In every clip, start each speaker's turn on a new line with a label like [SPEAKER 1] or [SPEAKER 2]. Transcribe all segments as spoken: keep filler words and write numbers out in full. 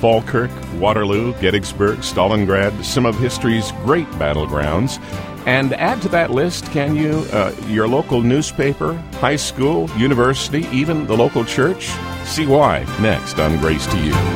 [SPEAKER 1] Falkirk, Waterloo, Gettysburg, Stalingrad, some of history's great battlegrounds. And add to that list, can you, uh, your local newspaper, high school, university, even the local church? See why next on Grace to You.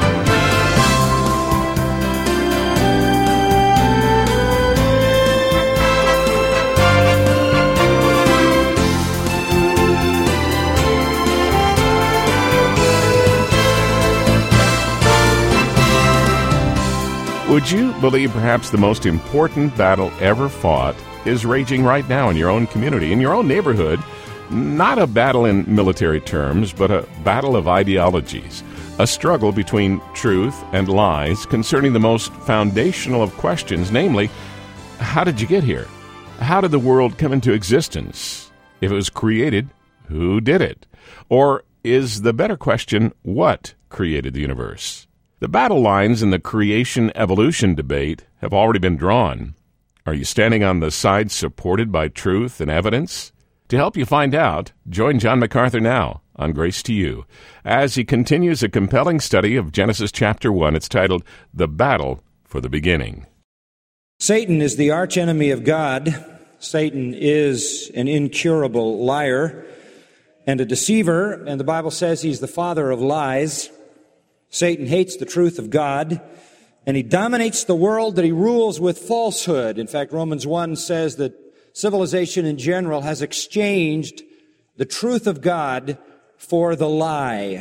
[SPEAKER 1] Would you believe perhaps the most important battle ever fought is raging right now in your own community, in your own neighborhood? Not a battle in military terms, but a battle of ideologies, a struggle between truth and lies concerning the most foundational of questions, namely, how did you get here? How did the world come into existence? If it was created, who did it? Or is the better question, what created the universe? The battle lines in the creation-evolution debate have already been drawn. Are you standing on the side supported by truth and evidence? To help you find out, join John MacArthur now on Grace to You as he continues a compelling study of Genesis chapter one. It's titled, The Battle for the Beginning.
[SPEAKER 2] Satan is the archenemy of God. Satan is an incurable liar and a deceiver, and the Bible says he's the father of lies. Satan hates the truth of God, and he dominates the world that he rules with falsehood. In fact, Romans one says that civilization in general has exchanged the truth of God for the lie.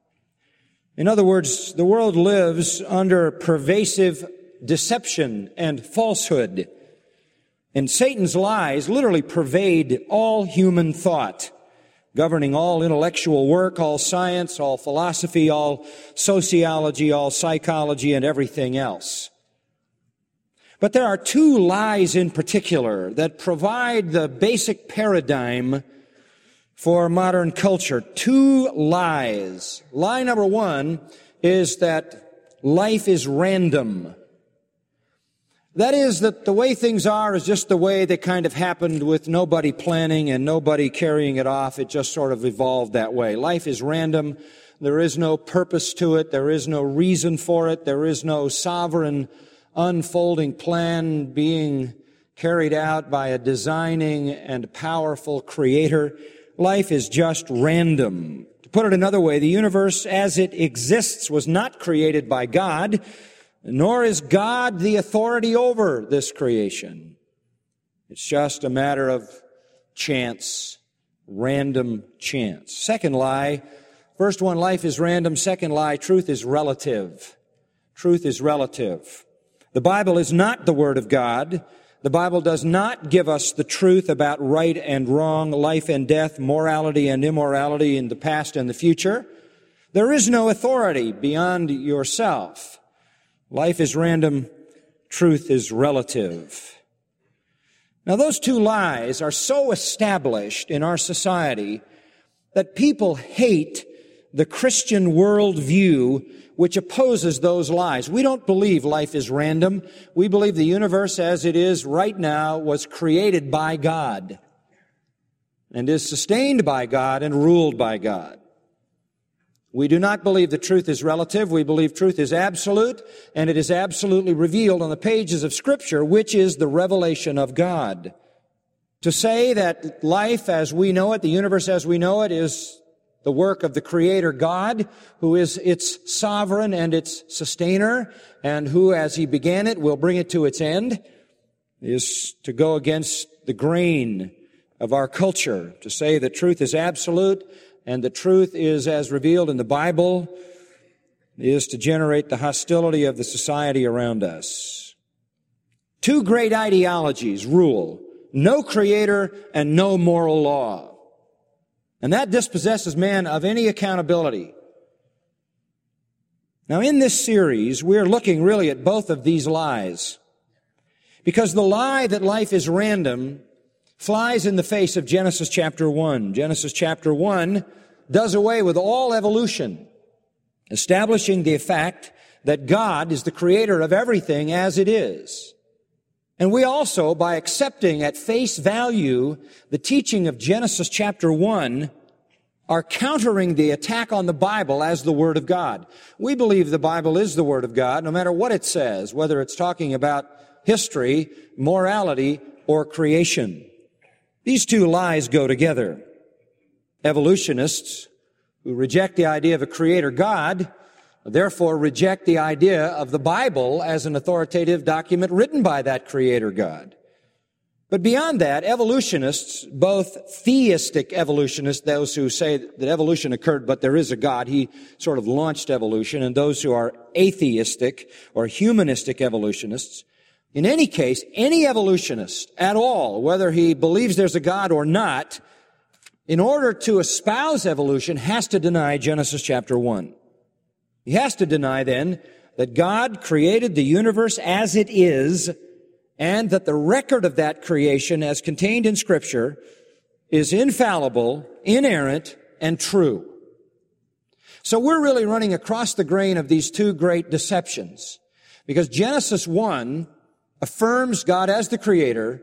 [SPEAKER 2] In other words, the world lives under pervasive deception and falsehood. And Satan's lies literally pervade all human thought, governing all intellectual work, all science, all philosophy, all sociology, all psychology, and everything else. But there are two lies in particular that provide the basic paradigm for modern culture. Two lies. Lie number one is that life is random. That is, that the way things are is just the way they kind of happened with nobody planning and nobody carrying it off. It just sort of evolved that way. Life is random. There is no purpose to it. There is no reason for it. There is no sovereign unfolding plan being carried out by a designing and powerful creator. Life is just random. To put it another way, the universe as it exists was not created by God, nor is God the authority over this creation. It's just a matter of chance, random chance. Second lie, first one, life is random. Second lie, truth is relative. Truth is relative. The Bible is not the Word of God. The Bible does not give us the truth about right and wrong, life and death, morality and immorality in the past and the future. There is no authority beyond yourself. Life is random, truth is relative. Now, those two lies are so established in our society that people hate the Christian worldview which opposes those lies. We don't believe life is random. We believe the universe as it is right now was created by God and is sustained by God and ruled by God. We do not believe that truth is relative. We believe truth is absolute, and it is absolutely revealed on the pages of Scripture, which is the revelation of God. To say that life as we know it, the universe as we know it, is the work of the Creator God, who is its sovereign and its sustainer, and who, as He began it, will bring it to its end, is to go against the grain of our culture. To say that truth is absolute and the truth is as revealed in the Bible is to generate the hostility of the society around us. Two great ideologies rule: no creator and no moral law. And that dispossesses man of any accountability. Now, in this series, we're looking really at both of these lies. Because the lie that life is random flies in the face of Genesis chapter one. Genesis chapter one does away with all evolution, establishing the fact that God is the creator of everything as it is. And we also, by accepting at face value the teaching of Genesis chapter one, are countering the attack on the Bible as the Word of God. We believe the Bible is the Word of God, no matter what it says, whether it's talking about history, morality, or creation. These two lies go together. Evolutionists who reject the idea of a creator God, therefore reject the idea of the Bible as an authoritative document written by that creator God. But beyond that, evolutionists, both theistic evolutionists, those who say that evolution occurred but there is a God, he sort of launched evolution, and those who are atheistic or humanistic evolutionists, in any case, any evolutionist at all, whether he believes there's a God or not, in order to espouse evolution, has to deny Genesis chapter one. He has to deny then that God created the universe as it is, and that the record of that creation as contained in Scripture is infallible, inerrant, and true. So we're really running across the grain of these two great deceptions, because Genesis one affirms God as the creator,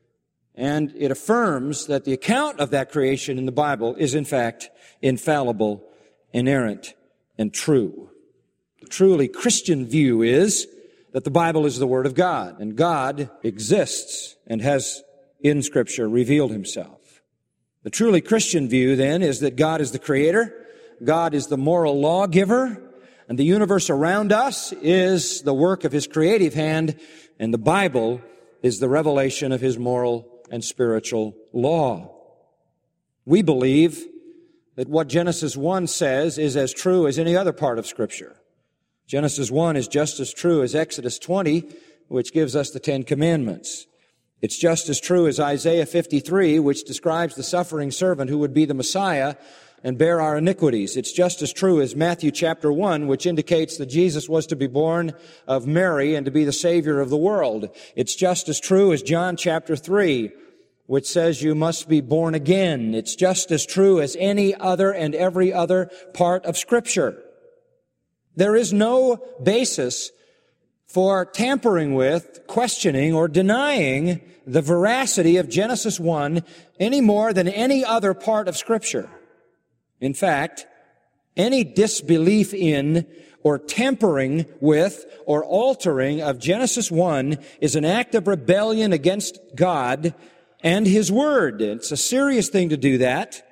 [SPEAKER 2] and it affirms that the account of that creation in the Bible is in fact infallible, inerrant, and true. The truly Christian view is that the Bible is the Word of God, and God exists and has in Scripture revealed Himself. The truly Christian view then is that God is the Creator, God is the moral lawgiver, and the universe around us is the work of His creative hand, and the Bible is the revelation of His moral and spiritual law. We believe that what Genesis one says is as true as any other part of Scripture. Genesis one is just as true as Exodus twenty, which gives us the Ten Commandments. It's just as true as Isaiah fifty-three, which describes the suffering servant who would be the Messiah and bear our iniquities. It's just as true as Matthew chapter one, which indicates that Jesus was to be born of Mary and to be the Savior of the world. It's just as true as John chapter three, which says you must be born again. It's just as true as any other and every other part of Scripture. There is no basis for tampering with, questioning, or denying the veracity of Genesis one any more than any other part of Scripture. In fact, any disbelief in or tampering with or altering of Genesis one is an act of rebellion against God and His Word. It's a serious thing to do that,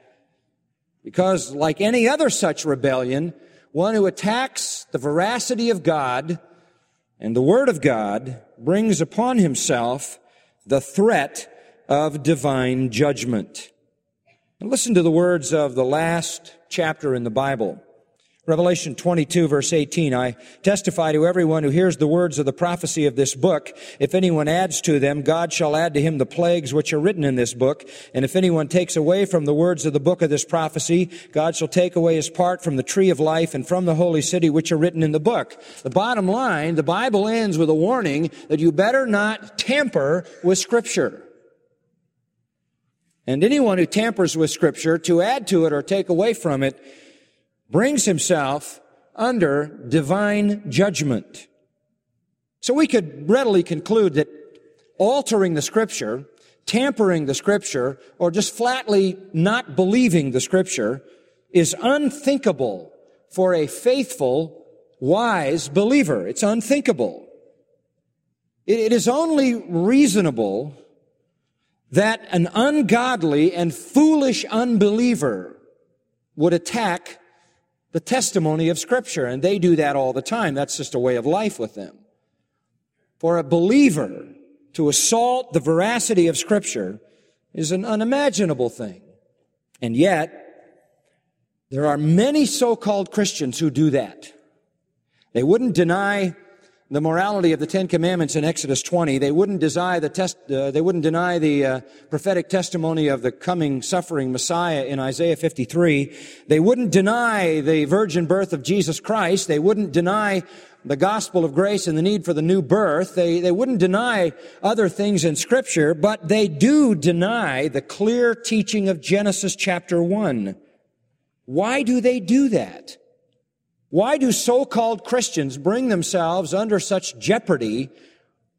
[SPEAKER 2] because like any other such rebellion, one who attacks the veracity of God and the Word of God brings upon himself the threat of divine judgment. And listen to the words of the last chapter in the Bible. Revelation twenty-two, verse eighteen, I testify to everyone who hears the words of the prophecy of this book. If anyone adds to them, God shall add to him the plagues which are written in this book. And if anyone takes away from the words of the book of this prophecy, God shall take away his part from the tree of life and from the holy city which are written in the book. The bottom line, the Bible ends with a warning that you better not tamper with Scripture. And anyone who tampers with Scripture to add to it or take away from it brings himself under divine judgment. So we could readily conclude that altering the Scripture, tampering the Scripture, or just flatly not believing the Scripture is unthinkable for a faithful, wise believer. It's unthinkable. It is only reasonable that an ungodly and foolish unbeliever would attack the testimony of Scripture, and they do that all the time. That's just a way of life with them. For a believer to assault the veracity of Scripture is an unimaginable thing. And yet, there are many so-called Christians who do that. They wouldn't deny the morality of the Ten Commandments in Exodus twenty. They wouldn't deny the test, uh, they wouldn't deny the uh, prophetic testimony of the coming suffering Messiah in Isaiah fifty-three. They wouldn't deny the virgin birth of Jesus Christ. They wouldn't deny the gospel of grace and the need for the new birth. They, they wouldn't deny other things in Scripture, but they do deny the clear teaching of Genesis chapter one. Why do they do that? Why do so-called Christians bring themselves under such jeopardy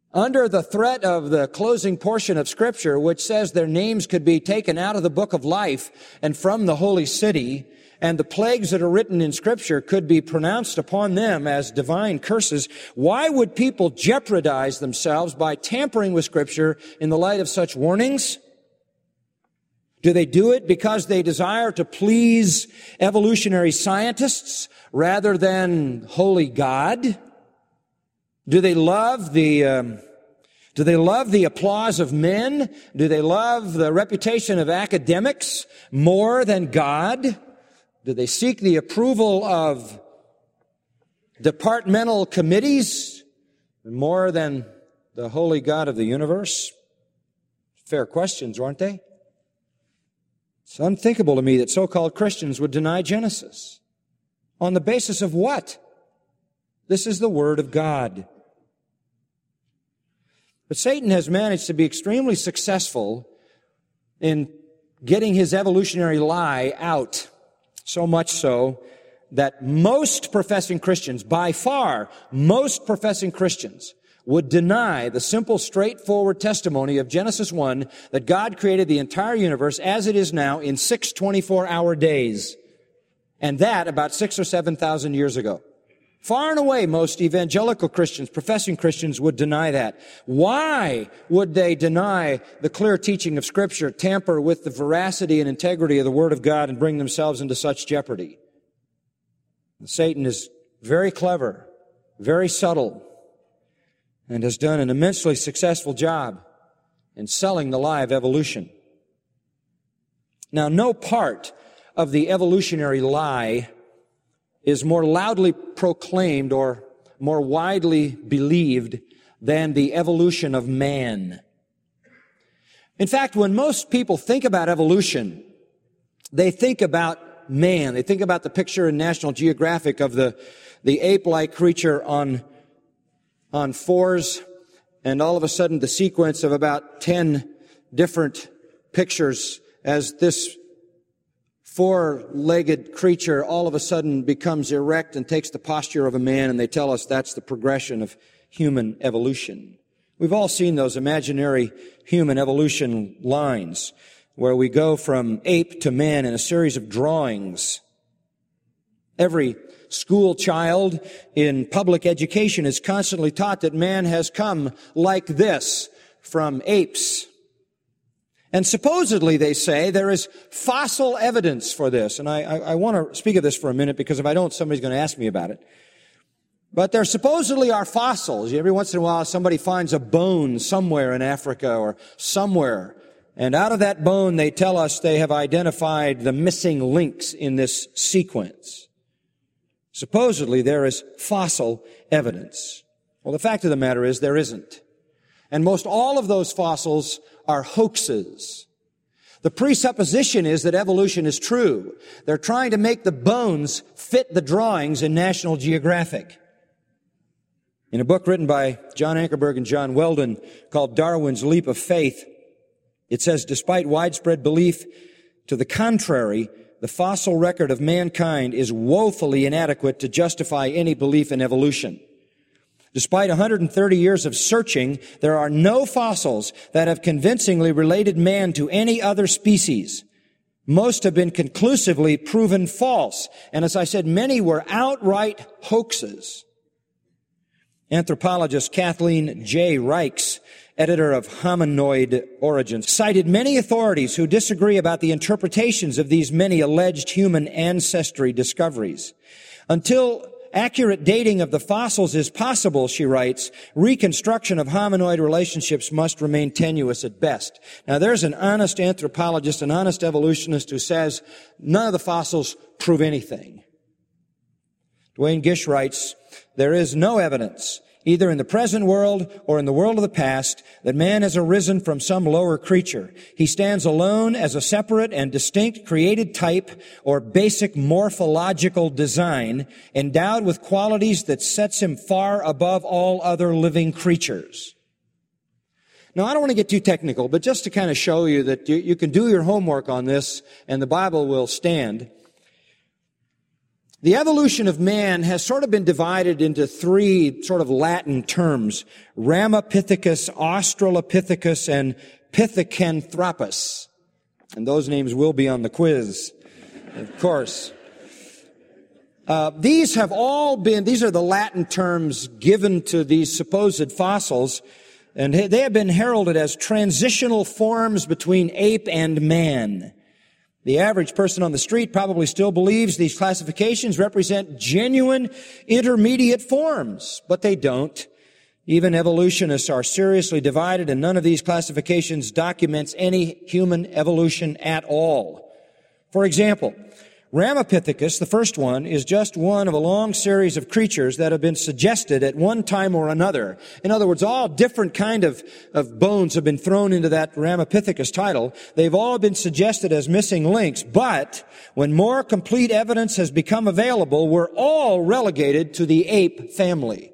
[SPEAKER 2] under the threat of the closing portion of Scripture, which says their names could be taken out of the book of life and from the holy city, and the plagues that are written in Scripture could be pronounced upon them as divine curses, why would people jeopardize themselves by tampering with Scripture in the light of such warnings? Do they do it because they desire to please evolutionary scientists rather than holy God? Do they love the um, do they love the applause of men? Do they love the reputation of academics more than God? Do they seek the approval of departmental committees more than the holy God of the universe? Fair questions, aren't they? It's unthinkable to me that so-called Christians would deny Genesis. On the basis of what? This is the Word of God. But Satan has managed to be extremely successful in getting his evolutionary lie out, so much so that most professing Christians, by far most professing Christians, would deny the simple, straightforward testimony of Genesis one that God created the entire universe as it is now in six twenty-four hour days. And that about six or seven thousand years ago. Far and away, most evangelical Christians, professing Christians, would deny that. Why would they deny the clear teaching of Scripture, tamper with the veracity and integrity of the Word of God, and bring themselves into such jeopardy? Satan is very clever, very subtle, and has done an immensely successful job in selling the lie of evolution. Now, no part of the evolutionary lie is more loudly proclaimed or more widely believed than the evolution of man. In fact, when most people think about evolution, they think about man. They think about the picture in National Geographic of the, the ape-like creature on on fours, and all of a sudden the sequence of about ten different pictures as this four-legged creature all of a sudden becomes erect and takes the posture of a man, and they tell us that's the progression of human evolution. We've all seen those imaginary human evolution lines where we go from ape to man in a series of drawings. Every school child in public education is constantly taught that man has come like this from apes. And supposedly, they say, there is fossil evidence for this. And I, I, I want to speak of this for a minute because if I don't, somebody's going to ask me about it. But there supposedly are fossils. Every once in a while, somebody finds a bone somewhere in Africa or somewhere. And out of that bone, they tell us they have identified the missing links in this sequence. Supposedly, there is fossil evidence. Well, the fact of the matter is there isn't. And most all of those fossils are hoaxes. The presupposition is that evolution is true. They're trying to make the bones fit the drawings in National Geographic. In a book written by John Ankerberg and John Weldon called Darwin's Leap of Faith, it says, despite widespread belief to the contrary, the fossil record of mankind is woefully inadequate to justify any belief in evolution. Despite one hundred thirty years of searching, there are no fossils that have convincingly related man to any other species. Most have been conclusively proven false. And as I said, many were outright hoaxes. Anthropologist Kathleen J. Reichs, editor of Hominoid Origins, cited many authorities who disagree about the interpretations of these many alleged human ancestry discoveries. Until accurate dating of the fossils is possible, she writes, reconstruction of hominoid relationships must remain tenuous at best. Now, there's an honest anthropologist, an honest evolutionist who says none of the fossils prove anything. Duane Gish writes, there is no evidence, either in the present world or in the world of the past, that man has arisen from some lower creature. He stands alone as a separate and distinct created type or basic morphological design, endowed with qualities that sets him far above all other living creatures. Now, I don't want to get too technical, but just to kind of show you that you, you can do your homework on this and the Bible will stand. The evolution of man has sort of been divided into three sort of Latin terms: Ramapithecus, Australopithecus, and Pithecanthropus. And those names will be on the quiz, of course. Uh, these have all been, these are the Latin terms given to these supposed fossils, and they have been heralded as transitional forms between ape and man. The average person on the street probably still believes these classifications represent genuine intermediate forms, but they don't. Even evolutionists are seriously divided, and none of these classifications documents any human evolution at all. For example, Ramapithecus, the first one, is just one of a long series of creatures that have been suggested at one time or another. In other words, all different kind of, of bones have been thrown into that Ramapithecus title. They've all been suggested as missing links, but when more complete evidence has become available, we're all relegated to the ape family.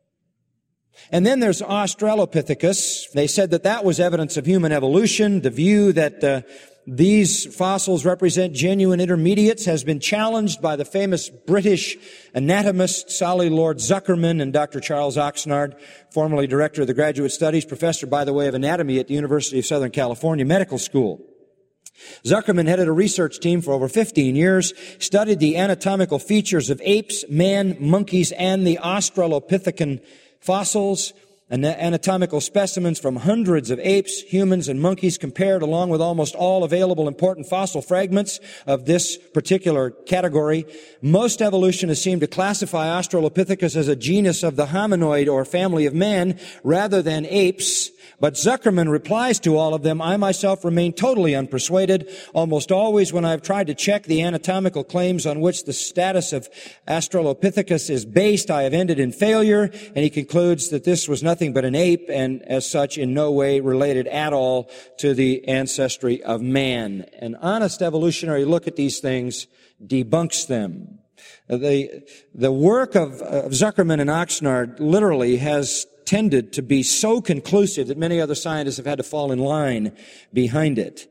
[SPEAKER 2] And then there's Australopithecus. They said that that was evidence of human evolution. The view that uh, these fossils represent genuine intermediates has been challenged by the famous British anatomist Solly Lord Zuckerman and Doctor Charles Oxnard, formerly director of the Graduate Studies, professor, by the way, of anatomy at the University of Southern California Medical School. Zuckerman headed a research team for over fifteen years, studied the anatomical features of apes, man, monkeys, and the Australopithecus fossils, and anatomical specimens from hundreds of apes, humans, and monkeys compared along with almost all available important fossil fragments of this particular category. Most evolutionists seem to classify Australopithecus as a genus of the hominoid or family of man rather than apes. But Zuckerman replies to all of them, I myself remain totally unpersuaded. Almost always when I've tried to check the anatomical claims on which the status of Australopithecus is based, I have ended in failure. And he concludes that this was nothing but an ape and as such in no way related at all to the ancestry of man. An honest evolutionary look at these things debunks them. The, the work of, of Zuckerman and Oxnard literally has tended to be so conclusive that many other scientists have had to fall in line behind it.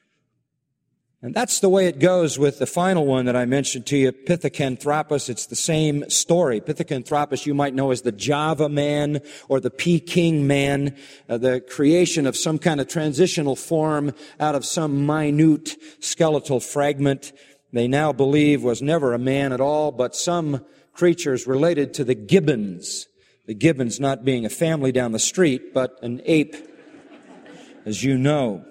[SPEAKER 2] And that's the way it goes with the final one that I mentioned to you, Pithecanthropus. It's the same story. Pithecanthropus you might know as the Java man or the Peking man, uh, the creation of some kind of transitional form out of some minute skeletal fragment they now believe was never a man at all, but some creatures related to the gibbons. The gibbons not being a family down the street, but an ape, as you know.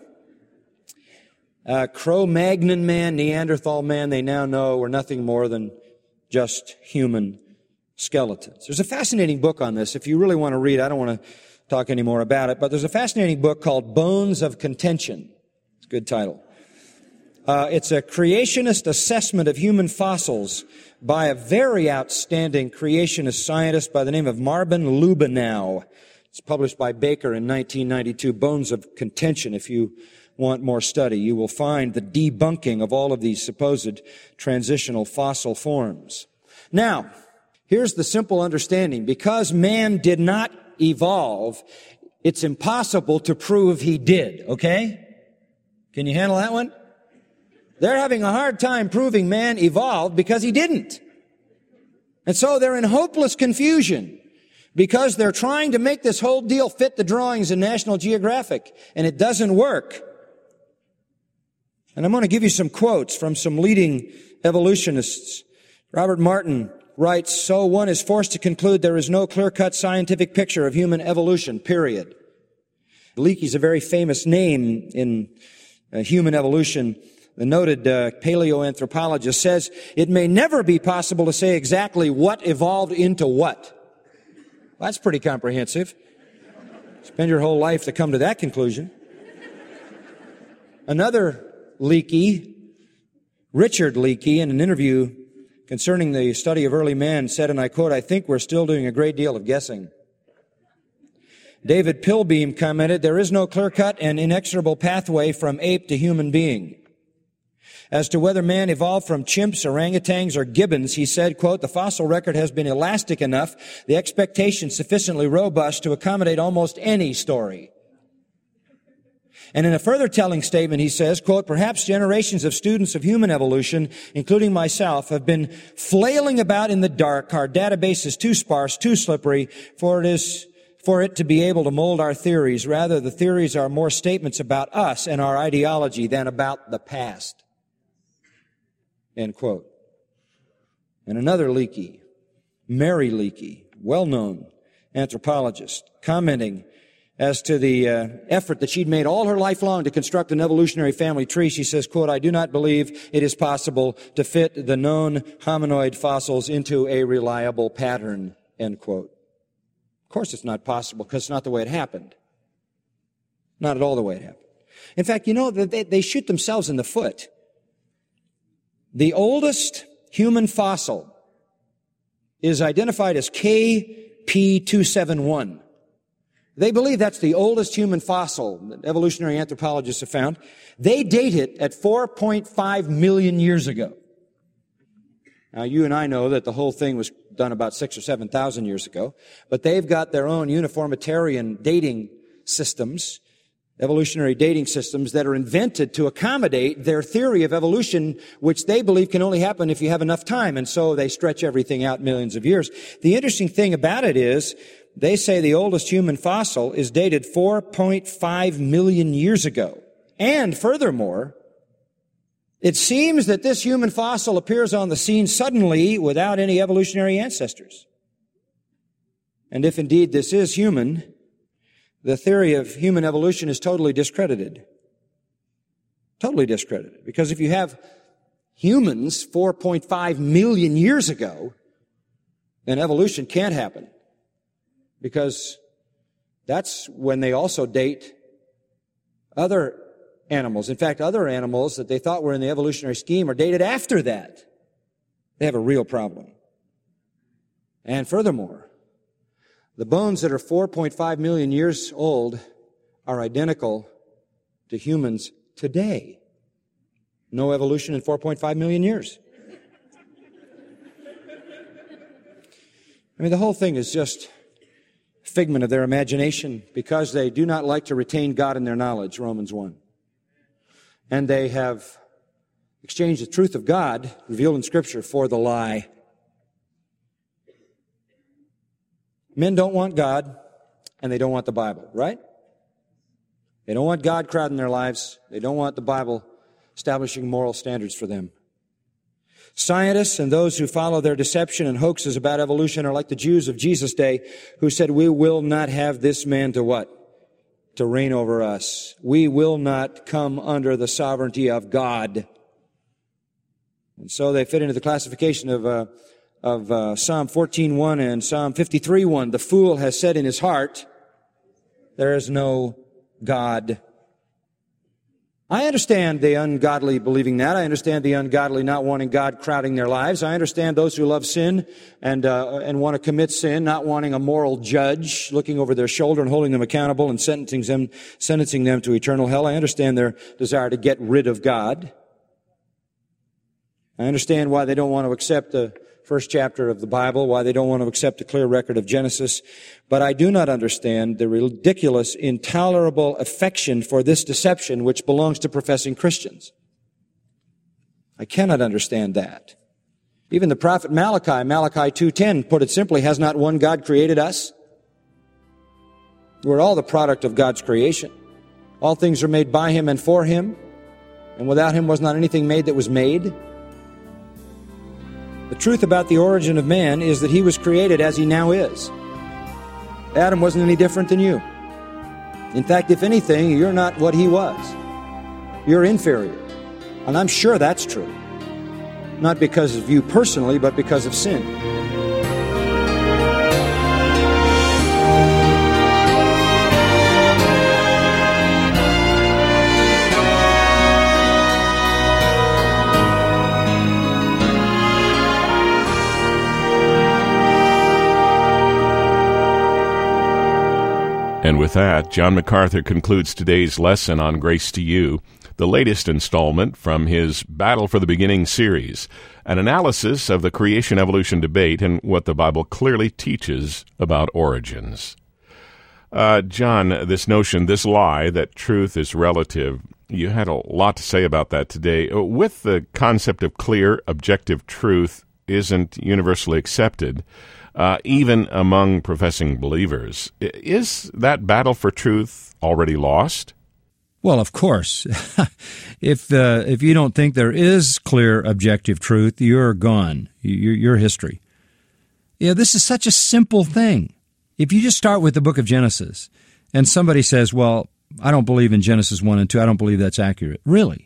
[SPEAKER 2] Uh, Cro-Magnon man, Neanderthal man, they now know were nothing more than just human skeletons. There's a fascinating book on this. If you really want to read, I don't want to talk any more about it, but there's a fascinating book called Bones of Contention. It's a good title. Uh, it's a creationist assessment of human fossils by a very outstanding creationist scientist by the name of Marvin Lubenow. It's published by Baker in nineteen ninety-two, Bones of Contention. If you want more study, you will find the debunking of all of these supposed transitional fossil forms. Now, here's the simple understanding. Because man did not evolve, it's impossible to prove he did, okay? Can you handle that one? They're having a hard time proving man evolved because he didn't. And so they're in hopeless confusion because they're trying to make this whole deal fit the drawings in National Geographic, and it doesn't work. And I'm going to give you some quotes from some leading evolutionists. Robert Martin writes, so one is forced to conclude there is no clear-cut scientific picture of human evolution, period. Leakey's a very famous name in uh, human evolution. The noted uh, paleoanthropologist says, it may never be possible to say exactly what evolved into what. Well, that's pretty comprehensive. Spend your whole life to come to that conclusion. Another Leakey, Richard Leakey, in an interview concerning the study of early man, said, and I quote, I think we're still doing a great deal of guessing. David Pilbeam commented, there is no clear-cut and inexorable pathway from ape to human being. As to whether man evolved from chimps, orangutans, or gibbons, he said, quote, the fossil record has been elastic enough, the expectation sufficiently robust to accommodate almost any story. And in a further telling statement, he says, quote, perhaps generations of students of human evolution, including myself, have been flailing about in the dark. Our database is too sparse, too slippery for it is for it to be able to mold our theories. Rather, the theories are more statements about us and our ideology than about the past. End quote. And another Leakey, Mary Leakey, well-known anthropologist, commenting as to the uh, effort that she'd made all her life long to construct an evolutionary family tree, she says, quote, I do not believe it is possible to fit the known hominoid fossils into a reliable pattern, end quote. Of course it's not possible because it's not the way it happened. Not at all the way it happened. In fact, you know, they, they shoot themselves in the foot. The oldest human fossil is identified as K P two seventy-one. They believe that's the oldest human fossil that evolutionary anthropologists have found. They date it at four point five million years ago. Now, you and I know that the whole thing was done about six or seven thousand years ago, but they've got their own uniformitarian dating systems, evolutionary dating systems that are invented to accommodate their theory of evolution, which they believe can only happen if you have enough time, and so they stretch everything out millions of years. The interesting thing about it is, they say the oldest human fossil is dated four point five million years ago. And furthermore, it seems that this human fossil appears on the scene suddenly without any evolutionary ancestors. And if indeed this is human, the theory of human evolution is totally discredited. Totally discredited. Because if you have humans four point five million years ago, then evolution can't happen. Because that's when they also date other animals. In fact, other animals that they thought were in the evolutionary scheme are dated after that. They have a real problem. And furthermore, the bones that are four point five million years old are identical to humans today. No evolution in four point five million years. I mean, the whole thing is just figment of their imagination because they do not like to retain God in their knowledge, Romans one. And they have exchanged the truth of God, revealed in Scripture, for the lie. Men don't want God, and they don't want the Bible, right? They don't want God crowding their lives. They don't want the Bible establishing moral standards for them. Scientists and those who follow their deception and hoaxes about evolution are like the Jews of Jesus' day who said, we will not have this man to what? To reign over us. We will not come under the sovereignty of God. And so they fit into the classification of, uh, of uh, Psalm fourteen one and Psalm fifty-three one. The fool has said in his heart, there is no God. I understand the ungodly believing that. I understand the ungodly not wanting God crowding their lives. I understand those who love sin and uh, and want to commit sin, not wanting a moral judge looking over their shoulder and holding them accountable and sentencing them, sentencing them to eternal hell. I understand their desire to get rid of God. I understand why they don't want to accept the first chapter of the Bible, why they don't want to accept the clear record of Genesis. But I do not understand the ridiculous, intolerable affection for this deception which belongs to professing Christians. I cannot understand that. Even the prophet Malachi, Malachi two ten, put it simply, has not one God created us? We're all the product of God's creation. All things are made by Him and for Him, and without Him was not anything made that was made. The truth about the origin of man is that he was created as he now is. Adam wasn't any different than you. In fact, if anything, you're not what he was. You're inferior. And I'm sure that's true. Not because of you personally, but because of sin.
[SPEAKER 1] And with that, John MacArthur concludes today's lesson on Grace to You, the latest installment from his Battle for the Beginning series, an analysis of the creation-evolution debate and what the Bible clearly teaches about origins. Uh, John, this notion, this lie that truth is relative, you had a lot to say about that today. With the concept of clear, objective truth isn't universally accepted, uh, even among professing believers. Is that battle for truth already lost?
[SPEAKER 2] Well, of course. if uh, if you don't think there is clear, objective truth, you're gone. You're, you're history. Yeah, this is such a simple thing. If you just start with the book of Genesis, and somebody says, well, I don't believe in Genesis one and two, I don't believe that's accurate. Really?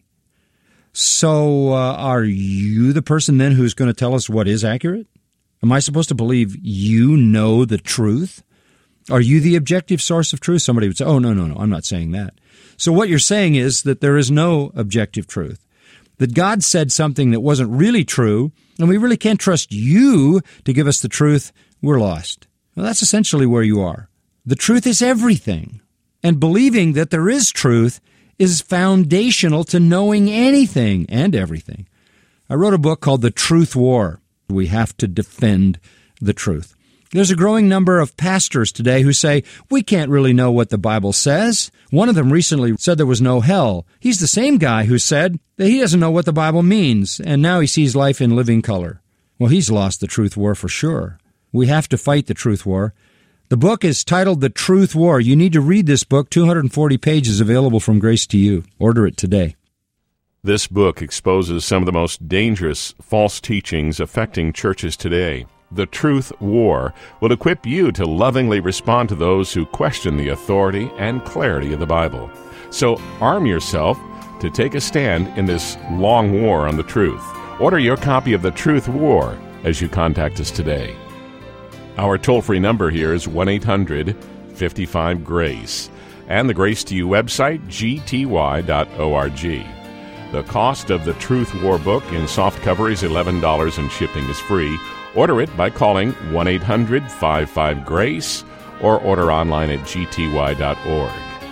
[SPEAKER 2] So uh, are you the person then who's going to tell us what is accurate? Am I supposed to believe you know the truth? Are you the objective source of truth? Somebody would say, oh, no, no, no, I'm not saying that. So what you're saying is that there is no objective truth, that God said something that wasn't really true, and we really can't trust you to give us the truth. We're lost. Well, that's essentially where you are. The truth is everything, and believing that there is truth is foundational to knowing anything and everything. I wrote a book called The Truth War. We have to defend the truth. There's a growing number of pastors today who say, we can't really know what the Bible says. One of them recently said there was no hell. He's the same guy who said that he doesn't know what the Bible means, and now he sees life in living color. Well, he's lost the truth war for sure. We have to fight the truth war. The book is titled The Truth War. You need to read this book, two hundred forty pages, available from Grace to You. Order it today.
[SPEAKER 1] This book exposes some of the most dangerous false teachings affecting churches today. The Truth War will equip you to lovingly respond to those who question the authority and clarity of the Bible. So arm yourself to take a stand in this long war on the truth. Order your copy of The Truth War as you contact us today. Our toll-free number here is one eight hundred fifty-five GRACE, and the Grace to You website, g t y dot org. The cost of the Truth War book in soft cover is eleven dollars and shipping is free. Order it by calling one eight hundred fifty-five GRACE or order online at g t y dot org.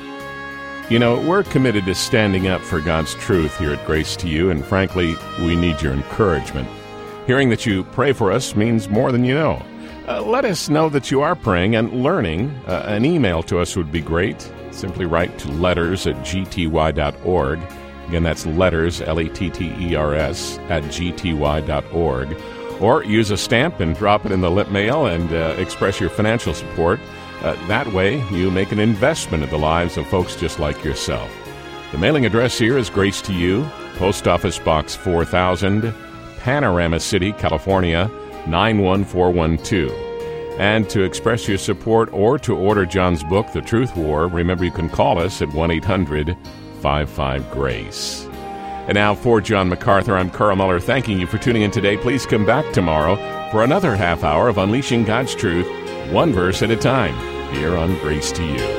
[SPEAKER 1] You know, we're committed to standing up for God's truth here at Grace to You, and frankly, we need your encouragement. Hearing that you pray for us means more than you know. Uh, let us know that you are praying and learning. Uh, an email to us would be great. Simply write to letters at g t y dot org. Again, that's letters, L E T T E R S, at g t y dot org. Or use a stamp and drop it in the lit mail and uh, express your financial support. Uh, that way, you make an investment in the lives of folks just like yourself. The mailing address here is Grace to You, Post Office Box four thousand, Panorama City, California, nine one four one two. And to express your support or to order John's book, The Truth War, remember you can call us at one eight hundred fifty-five GRACE. And now for John MacArthur, I'm Carl Muller, thanking you for tuning in today. Please come back tomorrow for another half hour of Unleashing God's Truth, one verse at a time, here on Grace to You.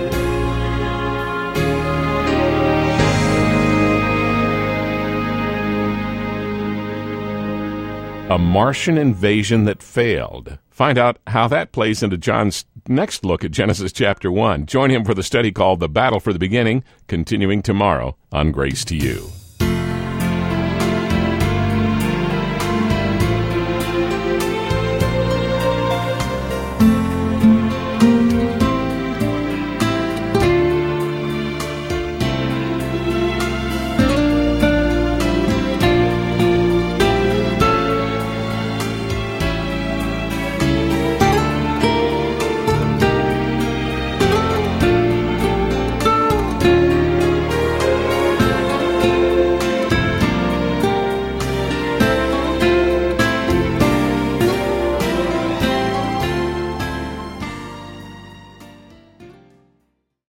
[SPEAKER 1] A Martian invasion that failed. Find out how that plays into John's next look at Genesis chapter one. Join him for the study called The Battle for the Beginning, continuing tomorrow on Grace to You.